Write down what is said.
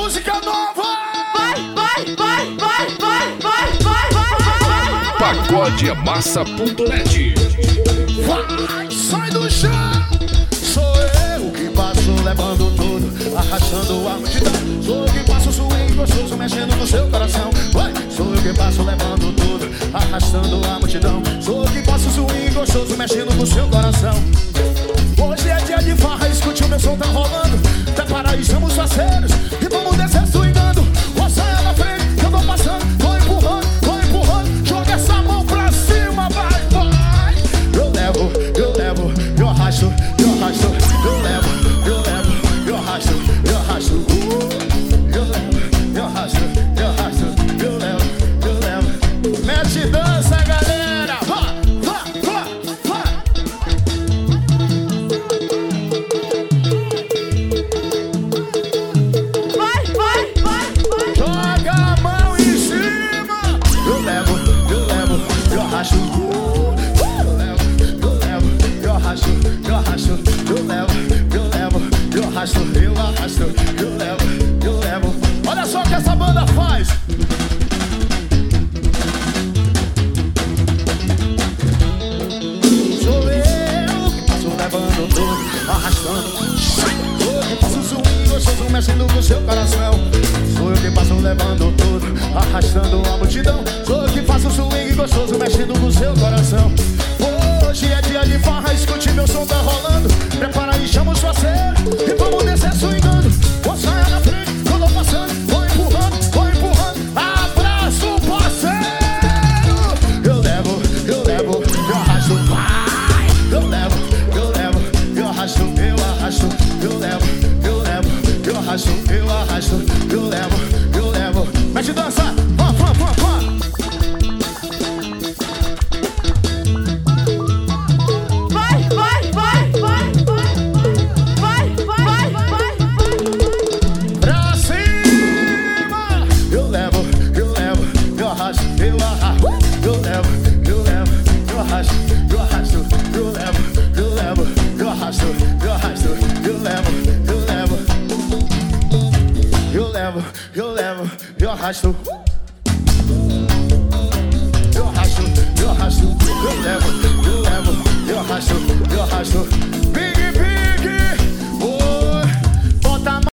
música nova. Pagodeamassa.net. Vai, sai do chão. Sou eu que passo levando tudo, arrastando a multidão. Sou eu que passo swing gostoso, mexendo no seu coração. Vai, sou eu que passo levando tudo, arrastando a multidão. Sou eu que passo swing gostoso, mexendo no seu coração. Hoje é dia de farra, escute o meu som tá rolando. Prepara aí, chama os parceiros e vamos descer swingando. Você é na frente, eu vou passando, vou empurrando, joga essa mão pra cima, vai, vai. Eu levo, eu arrasto, eu levo, eu arrasto, eu arrasto. Eu arrasto, eu levo. Mete dança, galera, vá. Joga a mão em cima. Eu levo, eu arrasto. Eu arrasto, eu levo. Olha só o que essa banda faz. Sou eu que passo levando tudo, arrastando. Sou eu que passo swing gostoso, mexendo com seu coração. Sou eu que passo levando tudo, arrastando a multidão. Sou eu que faço swing gostoso, mexendo com seu coração. Hoje é dia de farra, escute meu som tá rolando. Prepara aí, chama os parceiros e vamos descer swingando. Vou sair na frente, eu tô passando, vou empurrando. Abraço o parceiro. Eu levo, eu arrasto, vai. Eu levo, eu arrasto, eu levo, eu arrasto, eu levo. Mete dança, vá. Eu arrasto. Eu levo, eu arrasto. Big